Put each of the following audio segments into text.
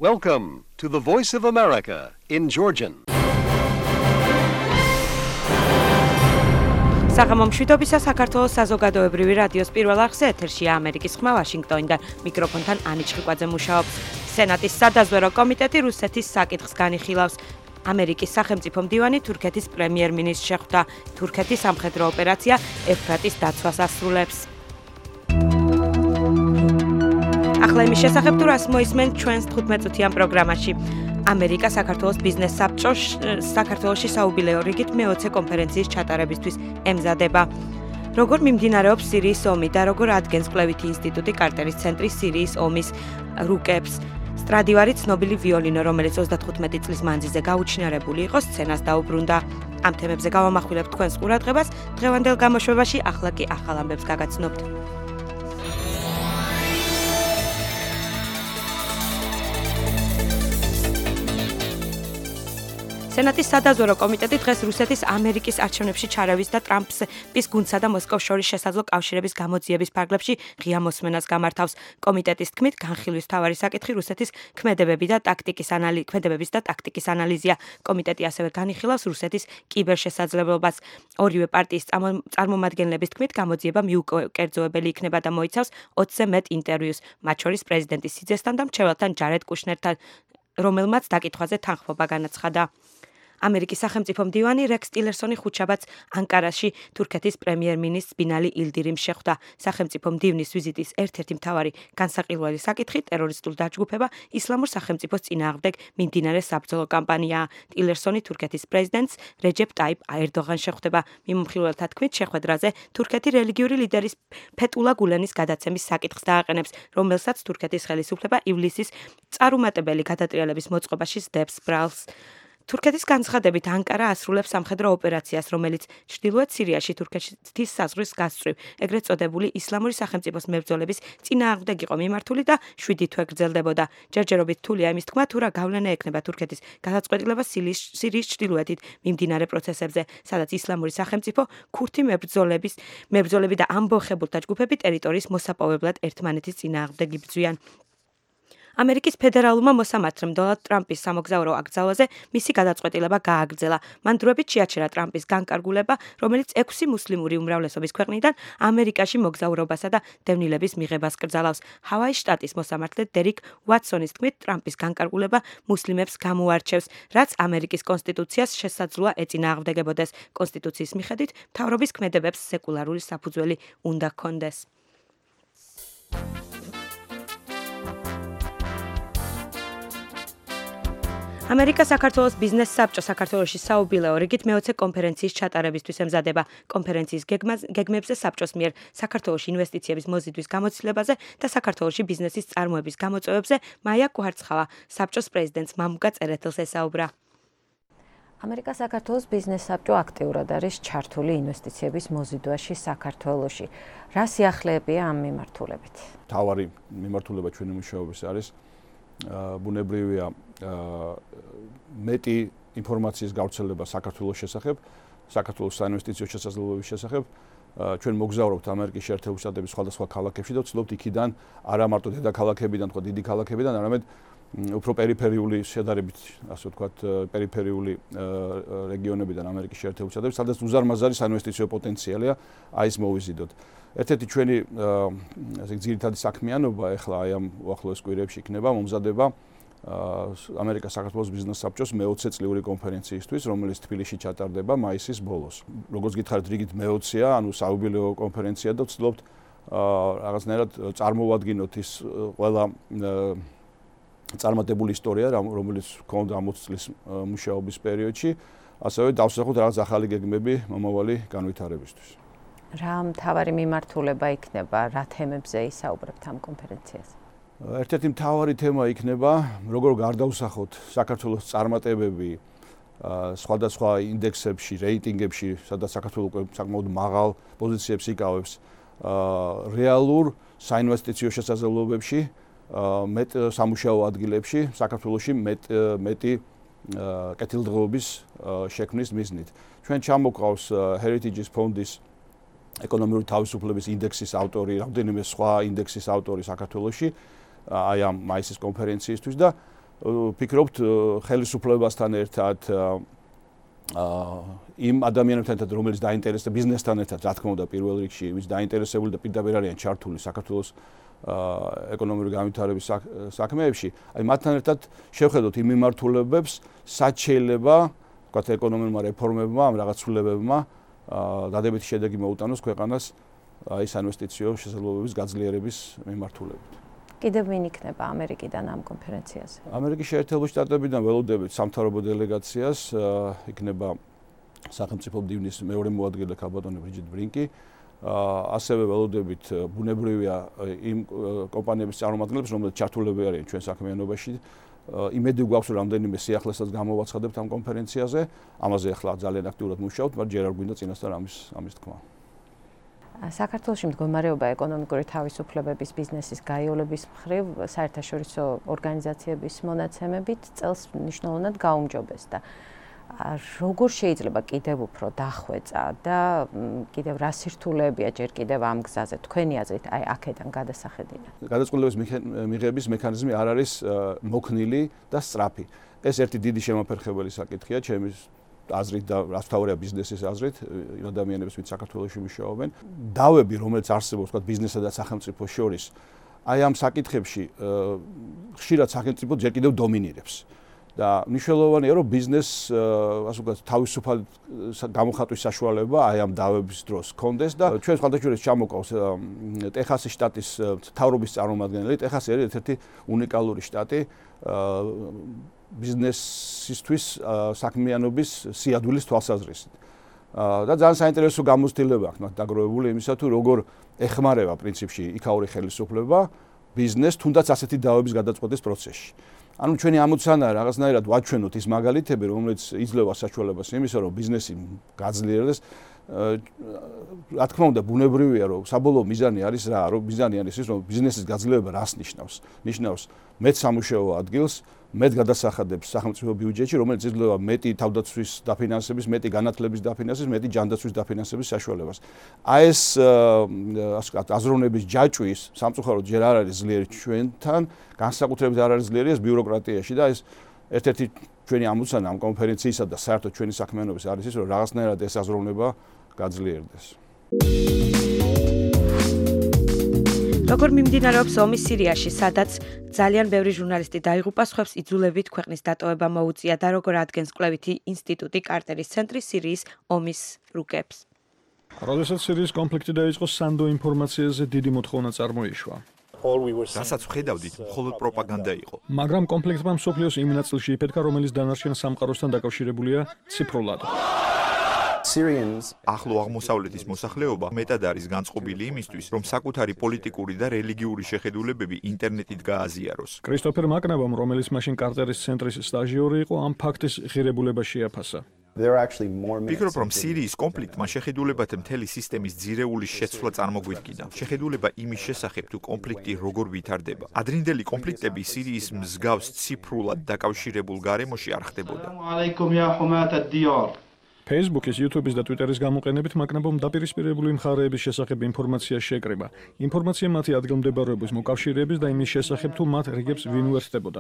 Welcome to the Voice of America in Georgian. საღამომშვიდობისა საქართველოს საზოგადოებრივი რადიოს პირველ არხზე ეთერშია ამერიკის ხმა ვაშინგტონიდან. მიკროფონთან ანი ჩხიკვაძე მუშაობს. სენატის სადაზვერო კომიტეტი რუსეთის საკითხს განიხილავს. ამერიკის სახელმწიფო მდივანი თურქეთის პრემიერ-მინისტრს შეხვდა. თურქეთის სამხედრო ოპერაცია ეფრატის დაცვას ასრულებს. ახლა იმის შესახებ თუ რას მოისმენ ჩვენს 15-წუთიან პროგრამაში. ამერიკა საქართველოს ბიზნეს საქართველოში საუბილეო რიგით მე-20 კონფერენციის ჩატარებისთვის ემზადება. როგორ მიმდინარეობს სირიის ომი და როგორ ადგენს კვლევითი ინსტიტუტი კარტერის ცენტრი სირიის ომის რუკებს. სტრადივარი ცნობილი ვიოლინო, რომელიც 35 წლის მანძილზე გაუჩინარებული იყო, სცენას დაუბრუნდა. ამ თემებზე გავამახვილებთ თქვენს ყურადღებას. დღევანდელ გამოშვებაში ახლა კი ახალ ამბებს გაგაცნობთ. სენატის სადაზვერო კომიტეტი დღეს რუსეთის ამერიკის არჩევნებში ჩარევის და ტრამპის გუნდსა და მოსკოვს შორის შესაძლო კავშირების გამოძიების ფარგლებში ღია მოსმენას გამართავს. კომიტეტის თქმით, განხილვის მთავარი საკითხი რუსეთის ქმედებების და ტაქტიკის ანალიზია. კომიტეტი ასევე განიხილავს რუსეთის კიბერშესაძლებლობას. ორივე პარტიის წარმომადგენლების თქმით, გამოძიება მიუკერძოებელი იქნება და მოიცავს 20-ზე მეტ ინტერვიუს, მათ შორის პრეზიდენტის სიძესთან და მრჩეველთან ჯარედ კუშნერთან, რომელმაც დაკითხვაზე თანხმობა განაცხადა. ამერიკის სახელმწიფო მდივანი რექს ტილერსონი ხუთშაბათს ანკარაში თურქეთის პრემიერ-მინისტრს ბინალი ილდირიმს შეხვდა. სახელმწიფო მდივნის ვიზიტის ერთ-ერთი მთავარი განსაყიდველი საკითხი ტერორისტულ დაჯგუფება ისლამურ სახელმწიფოს წინააღმდეგ მიმდინარე საბრძოლო კამპანიაა. ტილერსონი თურქეთის პრეზიდენტს რეჯეპ ტაიპ ერდოღანს შეხვდება. მიმოხილველთა თქმით, შეხვედრაზე თურქეთი რელიგიური ლიდერის ფეტულა გულენის გადაცემის საკითხს დააყენებს, რომელსაც თურქეთის ხელისუფლება ივლისის წარუმატებელი გადატრიალების მოწყობაში სდებს ბრალს. თურქეთის განცხადებით ანკარა ასრულებს სამხედრო ოპერაციას, რომელიც ჩრდილოეთ სირიაში თურქეთის საზღვრის გასწვრივ, ეგრეთ წოდებული ისლამური სახელმწიფოს მებრძოლების წინააღმდეგ იყო მიმართული და 7 თვე გრძელდებოდა. ჯერჯერობით რთულია იმის თქმა, თუ რა გავლენა ექნება თურქეთის გადაწყვეტილება სირიის ჩრდილოეთით მიმდინარე პროცესებზე, სადაც ისლამური სახელმწიფო, ქურთი მებრძოლები და ამბოხებულთა ჯგუფები ტერიტორიის მოსაპოვებლად ერთმანეთის წინააღმდეგ იბრძვიან. ამერიკის ფედერალურმა მოსამართლემ დონალდ ტრამპის სამოგზაურო აკრძალვაზე მისი გადაწყვეტილება გააგრძელა. მან დროებით შეაჩერა ტრამპის განკარგულება, რომელიც 6 მუსლიმური უმრავლესობის ქვეყნიდან ამერიკაში მოგზაურობასა და დევნილების მიღებას კრძალავს. ჰავაის შტატის მოსამართლე დერიკ უატსონის თქმით, ტრამპის განკარგულება მუსლიმებს გამოარჩევს, რაც ამერიკის კონსტიტუციას შესაძლოა ეწინააღმდეგებოდეს. კონსტიტუციის მიხედვით, მთავრობის ქმედებებს სეკულარული საფუძველი უნდა ჰქონდეს. ამერიკა საქართველოს ბიზნეს საბჭო საქართველოში საუბილეო რიგით მე-20 კონფერენციის ჩატარებისთვის ემზადება. კონფერენციის გეგმებზე საბჭოს მიერ საქართველოში ინვესტიციების მოზიდვის გამოცდილებაზე და საქართველოში ბიზნესის წარმოების გამოწვევებზე მაია კვარცხავა, საბჭოს პრეზიდენტს მამუკა წერეთელს ესაუბრა. ამერიკა საქართველოს ბიზნეს საბჭო აქტიურად არის ჩართული ინვესტიციების მოზიდვაში საქართველოში. რა სიახლეებია ამ მიმართულებით? თავარი მიმართულება ჩვენი მუშაობის არის ბუნებრივია მეტი ინფორმაციის გავრცელება საქართველოს შესახებ, საქართველოს საინვესტიციო შესაძლებლობების შესახებ. ჩვენ მოგზაურობთ ამერიკის შეერთებული შტატების სხვადასხვა ქალაქებში და ვცდილობთ იქიდან არა მარტო დედაქალაქებიდან, თქო დიდი ქალაქებიდან, არამედ უფრო პერიფერიული შედარებით, ასე ვთქვათ, პერიფერიული რეგიონებიდან ამერიკის შეერთებული შტატების, სადაც უზარმაზარი საინვესტიციო პოტენციალია, აი ეს მოვიზიდოთ. ერთ-ერთი ჩვენი ასე ძირითადი საქმიანობა ახლა აი ამ უახლოეს კვირებში იქნება მომზადება ამერიკას საქართველოს ბიზნეს საბჭოს მე-20 წლიური კონფერენციისთვის, რომელიც თბილისში ჩატარდება მაისის ბოლოს. როგორც გითხარით, რიგით მე-20-ია, ანუ საუბილეო კონფერენცია და ვცდილობთ რაღაცნაირად წარმოვადგინოთ ის ყველა წარმატებული ისტორია, რომელიც ჰქონდა 60 წლის მუშაობის პერიოდში, ასევე დავსახოთ რაღაც ახალი გეგმები მომავალი განვითარებისთვის. რა მთავარი მიმართულება იქნება, რა თემებზე ისაუბრებთ ამ კონფერენციაზე? ერთ-ერთი მთავარი თემა იქნება, როგორ გარდავსახოთ საქართველოს წარმატებები სხვადასხვა ინდექსებში, რეიტინგებში, სადაც საქართველოს საკმაოდ მაღალ პოზიციებს იკავებს, რეალურ საინვესტიციო შესაძლებლობებში, მეტ სამუშაო ადგილებში, საქართველოში მეტი კეთილდღეობის შექმნის მიზნით. ჩვენ ჩამოყავს Heritage ფონდის ეკონომიკური თავისუფლების ინდექსის ავტორი, რამდენიმე სხვა ინდექსის ავტორი საქართველოში, აი ამ მაისის კონფერენციისთვის და ვფიქრობთ ხელისუფლებასთან ერთად იმ ადამიანებთან ერთად, რომელიც დაინტერესდა ბიზნესთან ერთად, რა თქმა უნდა, პირველ რიგში, ვინც დაინტერესებული და პირდაპირ არიან ჩართული საქართველოს ეკონომიკური განვითარების საქმეებში, აი მათთან ერთად შევხედოთ იმ მიმართულებებს, რაც შეიძლება, ვთქვათ, ეკონომიკურმა რეფორმებმა, ამ რაღაც ცვლილებებმა დადებითი შედეგი მოუტანოს ქვეყანას აი საინვესტიციო შესაძლებლობების გაძლიერების მიმართულებით. კიდევ ვინ იქნება ამერიკიდან ამ კონფერენციაზე? ამერიკის შეერთებული შტატებიდან ველოდებით სამთავრობო დელეგაციას, იქნება სახელმწიფო მდივნის მეორე მოადგილე ქალბატონი ბრიჯიტ ბრინკი. ასევე ველოდებით ბუნებრივია იმ კომპანიების წარმომადგენლებს, რომლებიც ჩართულები არიან ჩვენ საქმიანობაში. იმედი გვაქვს, რომ რამდენიმე სიახლესაც გამოვაცხადებთ ამ კონფერენციაზე. ამაზე ახლა ძალიან აქტიურად მუშაობთ, მაგრამ ჯერ არ გვინდა წინასწარ ამის თქმა. საქართველოში მდგომარეობა ეკონომიკური თავისუფლებების ბიზნესის გაიოლების მხრივ საერთაშორისო ორგანიზაციების მონაცემებით წელს მნიშვნელოვნად გაუმჯობესდა. როგორ შეიძლება კიდევ უფრო დახვეწა და კიდევ რა სირთულეებია ჯერ კიდევ ამ გზაზე თქვენი აზრით, აი აქედან გადასახედიდან? გადაწყვეტილების მიღების მექანიზმი არ არის მოქნილი და სწრაფი. ეს ერთი დიდი შემოფერხებელი საკითხია ჩემი აზრით და რაც თავია ბიზნესის აზრით, იმ ადამიანებს, ვინც საქართველოში მუშაობენ. დავები, რომელიც არსებობს, თქვა ბიზნესსა და სახელმწიფოს შორის, აი ამ საკითხებში ხშირად სახელმწიფო ჯერ კიდევ დომინირებს. და მნიშვნელოვანია, რომ ბიზნესს ასე ვთქვათ, თავისუფალ გამოხატვის საშუალება აი ამ დავების დროს ჰქონდეს და ჩვენ სხვადასხვა ჩამოყავს ტეხასის შტატის მთავრობის წარმომადგენელი. ტეხასი არის ერთ-ერთი უნიკალური შტატი ბიზნესისთვის საქმიანობის სიადვილის თვალსაზრისით. და ძალიან საინტერესო გამოცდილება აქვს მათ დაგროვებული იმისა, თუ როგორ ეხმარება პრინციპში იქაური ხელისუფლება ბიზნესს თუნდაც ასეთი დავების გადაწყვეტის პროცესში. ანუ ჩვენი ამოცანა რაღაცნაირად ვაჩვენოთ ის მაგალითები, რომელიც იძლევა საშუალებას იმისა, რომ ბიზნესი გაძლიერდეს. რა თქმა უნდა, ბუნებრივია, რომ საბოლოო მიზანი არის რა, რომ მიზანი არის ის, რომ ბიზნესის გაძლიერება რას ნიშნავს? ნიშნავს მეტ სამუშაო ადგილს, მეტ გადასახადებს სახელმწიფო ბიუჯეტში, რომელიც იძლევა მეტი თავდაცვის დაფინანსების, მეტი განათლების დაფინანსების, მეტი ჯანდაცვის დაფინანსების საშუალებას. აი ეს ასე ვთქვათ, აზროვნების ჯაჭვის სამწუხაროდ ჯერ არ არის ძლიერი ჩვენთან, განსაკუთრებით არ არის ძლიერი ეს ბიუროკრატიაში და ეს ერთ-ერთი ჩვენი ამოცანა ამ კონფერენციისა და საერთოდ ჩვენი საქმიანობის არის ის, რომ რაღაცნაირად ეს აზროვნება გაძლიერდეს. როგორ მიმდინარეობს ომი სირიაში, სადაც ძალიან ბევრი ჟურნალისტი დაიღუპა, სხვებს იძულებით ქვეყნის დატოვება მოუწია და როგორ ადგენს კვლევითი ინსტიტუტი კარტერის ცენტრი სირიის ომის რუკებს. როდესაც სირიის კონფლიქტი დაიწყო, სანდო ინფორმაციაზე დიდი მოთხოვნა წარმოიშვა. რასაც ვხედავდით, მხოლოდ პროპაგანდა იყო. მაგრამ კონფლიქტმა მსოფლიოს იმ ნაწილში იფეთქა, რომელიც დანარჩენ სამყაროსთან დაკავშირებულია ციფრულად. ახლო აღმოსავლეთის მოსახლეობა მეტად არის განწყობილი იმისთვის, რომ საკუთარი პოლიტიკური და რელიგიური შეხედულებები ინტერნეტით გააზიაროს. კრისტოფერ მაკნაბამ, რომელიც მაშინ კარტერის ცენტრის სტაჟიორი იყო, ამ ფაქტის ღირებულება შეაფასა. ვფიქრობ, რომ სირიის კონფლიქტმა შეხედულებათა მთელი სისტემის ძირეული შეცვლა წარმოგვიდგინა. შეხედულება იმის შესახებ, თუ კონფლიქტი როგორ ვითარდება. ადრინდელი კონფლიქტები სირიის მსგავს ციფრულად დაკავშირებულ გარემოში არ ხდებოდა. Facebook-ის, YouTube-ის და Twitter-ის გამოყენებით მაკნაბომ დაპირისპირებული მხარეების შესახებ ინფორმაცია შეკრიბა. ინფორმაცია მათი ადგილმდებარეობის მოკავშირეების და იმის შესახებ, თუ მათ რიგებს ვინ უერთდებოდა.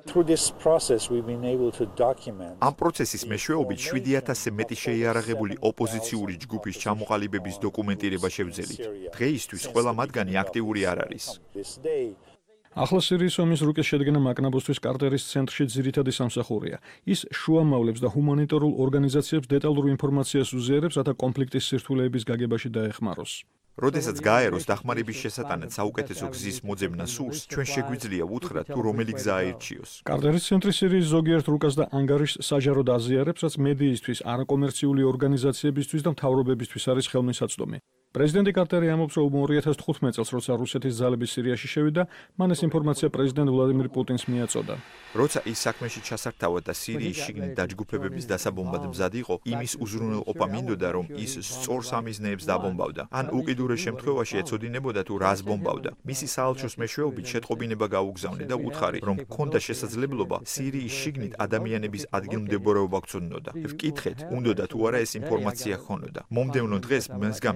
ამ პროცესის მეშვეობით 7000-ზე მეტი შეიარაღებული ოპოზიციური ჯგუფის ჩამოყალიბების დოკუმენტირება შევძელით. დღეისთვის ყველა მათგანი აქტიური არ არის. ახლა სირიის ომის რუკის შედგენა მაკნაბოსთვის კარტერის ცენტრში ძირითადი სამსახურია. ის შუამავლებს და ჰუმანიტარულ ორგანიზაციებს დეტალურ ინფორმაციას უზიარებს, რათა კონფლიქტის სირთულეების გაგებაში დაეხმაროს. როდესაც გაეროს დახმარების შესატანად საუკეთესო გზის მოძებნა სურს, ჩვენ შეგვიძლია ვუთხრათ, თუ რომელი გზა აირჩიოს. კარტერის ცენტრი სირიის ზოგიერთ რუკას და ანგარიშს საჯაროდ აზიარებს, რაც მედიისთვის, არაკომერციული ორგანიზაციებისთვის და მთავრობებისთვის არის ხელმისაწვდომი. პრეზიდენტი კარტერი ამბობს, რომ 2015 წელს, როცა რუსეთის ძალები სირიაში შევიდა, მან ეს ინფორმაცია პრეზიდენტ ვლადიმირ პუტინს მიაწოდა. როცა ის საქმეში ჩასართავა და სირიის შიგნით დაჯგუფებების დასაბომბად მზად იყო, იმის უზრუნველყოფა მინდოდა, რომ ის სწორ სამიზნეებს დაბომბავდა. ან უკიდურეს შემთხვევაში ეცოდინებოდა, თუ რას ბომბავდა. მისი საელჩოს მეშვეობით შეტყობინება გაუგზავნე და უთხარი, რომ ჰქონდა შესაძლებლობა სირიის შიგნით ადამიანების ადგილმდებარეობა გწოდნოდა. ვკითხეთ, უნდოდა თუ არა ეს ინფორმაცია ჰქონოდა. მომდევნო დღეს მასგან პასუხი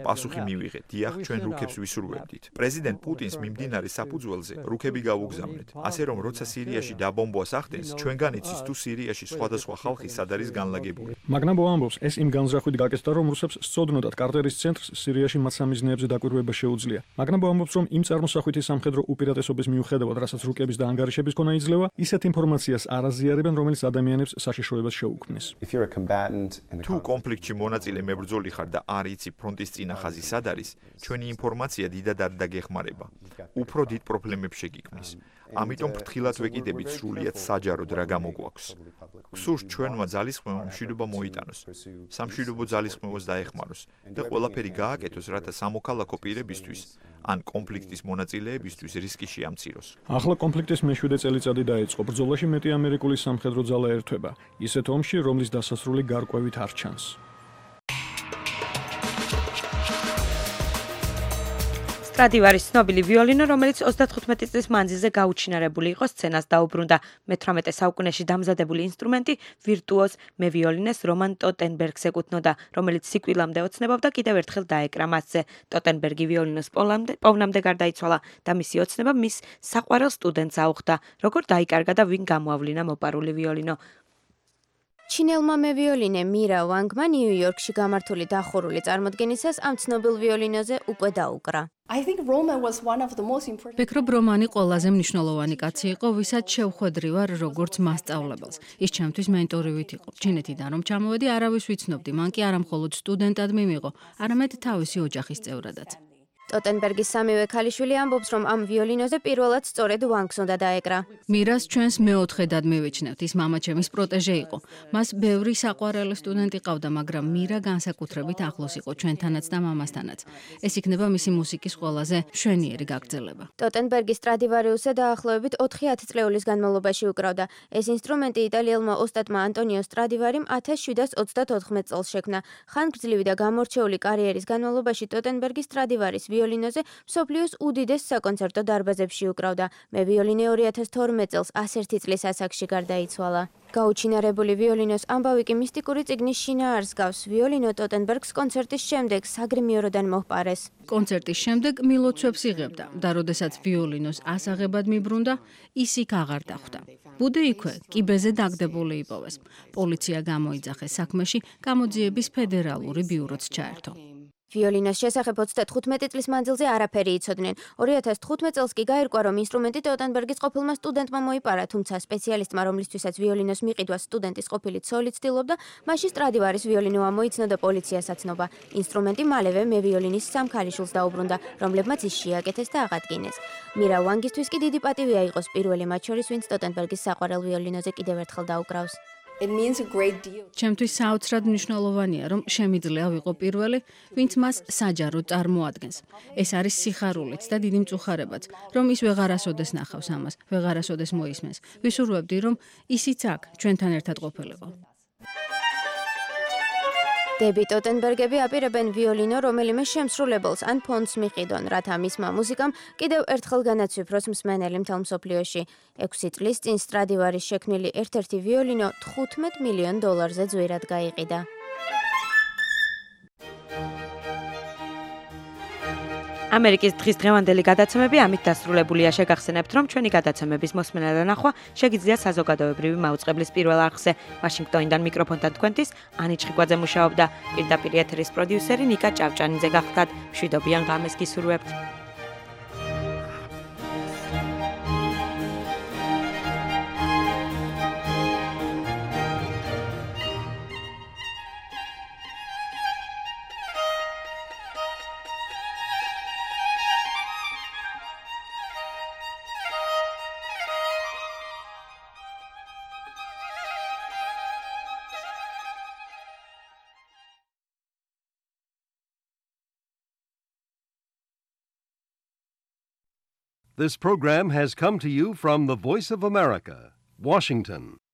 მივიღეთ. დიახ, ჩვენ რუქებს ვისურვებდით. პრეზიდენტ პუტინს მიმდინარე საფუძველზე რუქები გავუგზავნეთ. ასე რომ, როცა სირიაში დაბომბვას ახდენს, ჩვენგან იცის თუ სირიაში სხვადასხვა ხალხი სად არის განლაგებული. მაგნაბო ამბობს, ეს იმ განზრახვით გაკეთდა, რომ რუსებს სწოდნოდათ კარტერის ცენტრს სირიაში მათ სამიზნეებზე დაკვირვება შეუძლია. მაგნაბო ამბობს, რომ იმ წარმოსახვითი სამხედრო უპირატესობის მიუხედავად, რასაც რუკების და ანგარიშების ქონა იძლევა, ისეთ ინფორმაციას არ აზიარებენ, რომელიც ადამიანებს საშიშროებას შეუქმნის. თუ კონფლიქტში მონაწილე მებრძოლი ხარ და არ იცი ფრონტის წინა ხაზი სად არის, ჩვენი ინფორმაცია დიდად არ დაგეხმარება. უფრო დიდ პრობლემებს შეგიქმნის. ამიტომ ფრთხილად ვეკიდებით სრულიად საჯაროდ რა გამოგვაქვს. გსურს ჩვენმა ძალისხმევამ მშვიდობა მოიტანოს. სამშვიდობო ძალისხმევას დაეხმაროს და ყველაფერი გააკეთოს, რათა სამოქალაქო პირებისთვის ან კონფლიქტის მონაწილეებისთვის რისკი შეამციროს. ახლა კონფლიქტის მე-7 წელიწადი დაიწყო. ბრძოლაში მეტი ამერიკული სამხედრო ძალა ერთვება. ისეთ ომში, რომლის დასასრული გარკვევით არ ჩანს. სტრადივარის ცნობილი ვიოლინო, რომელიც 35 წლის მანძილზე გაუჩინარებული იყო, სცენას დაუბრუნდა. მე-18 საუკუნეში დამზადებული ინსტრუმენტი ვირტუოზ მევიოლინეს რომან ტოტენბერგს ეკუთვნოდა, რომელიც სიკვდილამდე ოცნებობდა, კიდევ ერთხელ დაეკრა მასზე. ტოტენბერგი ვიოლინოს პოვნამდე გარდაიცვალა და მისი ოცნება მის საყვარელ სტუდენტს აუხდა, როგორ დაიკარგა და ვინ გამოავლინა მოპარული ვიოლინო. ჩინელმა მევიოლინე მირა ვანგმა ნიუ-იორკში გამართული დახურული წარმოდგენისას ამ ცნობილ ვიოლინოზე უკვე დაუკრა. ვფიქრობ, რომანი ყველაზე მნიშვნელოვანი კაცი იყო, ვისაც შევხვედრი ვარ როგორც მასწავლებელს. ის ჩემთვის მენტორივით იყო. ჩინეთიდან რომ ჩამოვედი, არავის ვიცნობდი, მან კი არა მხოლოდ სტუდენტად მიმიღო, არამედ თავისი ოჯახის წევრადაც. ტოტენბერგის სამივე ქალიშვილი ამბობს, რომ ამ ვიოლინოზე პირველად სწორედ ვანგს უნდა დაეკრა. მირას ჩვენს მეოთხედად მივიჩნევთ, ის მამაჩემის პროტეჟე იყო. მას ბევრი საყვარელი სტუდენტი ყავდა, მაგრამ მირა განსაკუთრებით ახლოს იყო ჩვენთანაც და მამასთანაც. ეს იქნება მისი მუსიკის ყველაზე მშვენიერი გაგრძელება. ტოტენბერგი სტრადივარიუსზე დაახლოებით 4 წლეულის განმავლობაში უკრავდა. ეს ინსტრუმენტი იტალიელმა ოსტატმა ანტონიო სტრადივარიმ 1794 წელს შექმნა. ხანგრძლივი და გამორჩეული კარიერის განმავლობაში ტოტენბერგი სტრადივარის ვიოლინოზე მსოფლიოს უდიდეს საკონცერტო დარბაზებში უკრავდა. მე ვიოლინე 2012 წელს 101 წლის ასაკში გარდაიცვალა. გაუჩინარებული ვიოლინოს ამბავი კი მისტიკური წიგნის შინაარსს გავს. ვიოლინო ტოტენბერგს კონცერტის შემდეგ საგრიმიეროდან მოჰპარეს. კონცერტის შემდეგ მილოცვებს იღებდა და როდესაც ვიოლინოს ასაღებად მიბრუნდა, ის იქ აღარ დახვდა. ბუდე იქვე, კიბეზე დაგდებული იპოვეს. პოლიცია გამოიძახეს საქმეში, გამოძიების ფედერალური ბიუროც ჩაერთო. ვიოლინოს შესახებ 35 წლის მანძილზე არაფერი იცოდნენ. 2015 წელს კი გაირკვა, რომ ინსტრუმენტი ტოტენბერგის ყოფილმა სტუდენტმა მოიპარა, თუმცა სპეციალისტმა, რომლისთვისაც ვიოლინოს მიყიდვა სტუდენტის ყოფილი ცოლი ცდილობდა, მაშინ სტრადივარის ვიოლინო ამოიცნო და პოლიციას აცნობა. ინსტრუმენტი მალევე მე ვიოლინის სამ ქალიშვილს დაუბრუნდა, რომლებმაც ის შეაკეთეს და აღადგინეს. მირა ვანგისთვის კი დიდი პატივია იყოს პირველი მათ შორის, ვინც ტოტენბერგის საყვარელ ვიოლინოზე კიდევ ერთხელ დაუკრავს. ჩემთვის საოცრად მნიშვნელოვანია, რომ შემიძლია ვიყო პირველი, ვინც მას საჯაროდ წარმოადგენს. ეს არის სიხარულიც და დიდი მწუხარებაც, რომ ის ვეღარასოდეს ნახავს ამას, ვეღარასოდეს მოისმენს. ვისურვებდი, რომ ისიც აქ ჩვენთან ერთად ყოფილიყო. დები ტოტენბერგები აპირებენ ვიოლინო რომელიმე შემსრულებელს ან ფონდს მიყიდონ, რათა მისმა მუსიკამ კიდევ ერთხელ განაცვიფროს მსმენელი მთელ მსოფლიოში. 6 წლის წინ სტრადივარის შექმნილი ერთ-ერთი ვიოლინო $15 მილიონ ძვირად გაიყიდა. ამერიკის დღის დღევანდელი გადაცემები ამით დასრულებულია. შეგახსენებთ, რომ ჩვენი გადაცემების მოსმენა და ნახვა შეგიძლიათ საზოგადოებრივი მაუწყებლის პირველ არხზე. ვაშინგტონიდან მიკროფონთან თქვენთვის ანი ჩხიკვაძე მუშაობდა. პირდაპირ ეთერის პროდიუსერი ნიკა ჭავჭანიძე გახლდათ. მშვიდობიან ღამეს გისურვებთ. This program has come to you from the Voice of America, Washington.